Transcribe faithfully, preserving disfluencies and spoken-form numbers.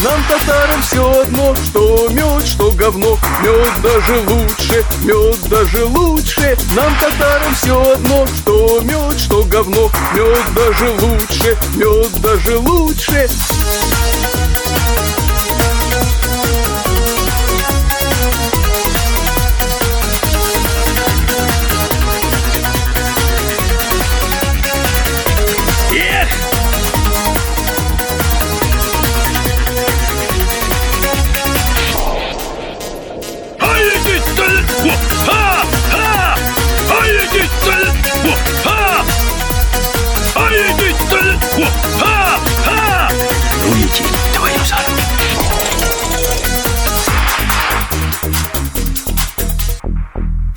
Нам, татарам, все одно, что мед, что говно. Мед даже лучше, мед даже лучше. Нам, татарам, все одно, что мед, что говно. Мед даже лучше, мед даже лучше.